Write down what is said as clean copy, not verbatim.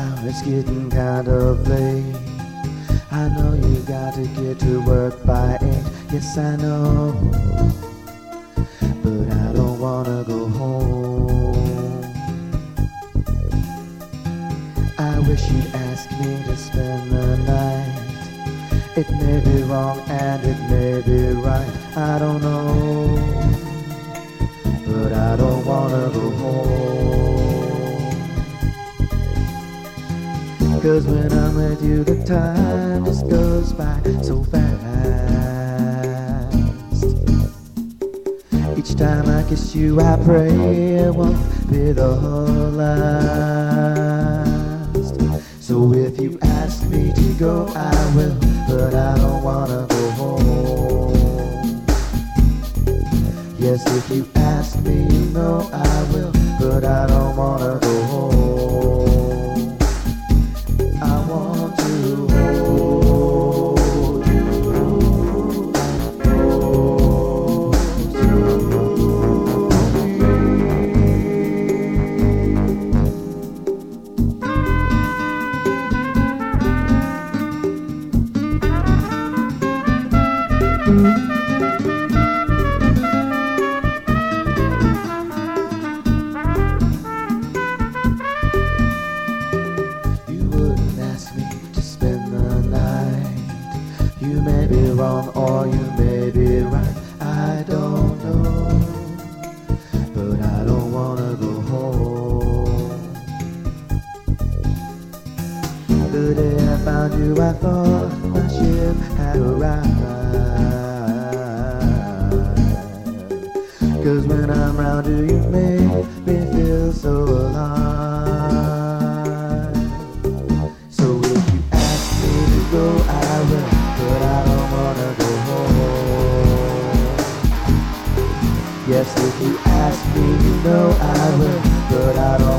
Now it's getting kind of late. I know you got to get to work by 8. Yes, I know, but I don't wanna go home. I wish you'd ask me to spend the night. It may be wrong and it may be right, I don't know, but I don't wanna go home. 'Cause when I'm with you the time just goes by so fast. Each time I kiss you I pray it won't be the last. So if you ask me to go I will, but I don't wanna go home. Yes, if you ask me you know I will, but I don't wanna go home. I want to hold you close to me. You wouldn't ask me to spend the night. You may be wrong or you may be right, I don't know, but I don't wanna go home. The day I found you I thought my ship had arrived. 'Cause when I'm round you, you make me feel so alive. So if you ask me to go, I will, but I don't wanna go home. Yes, if you ask me, you know I will, but I don't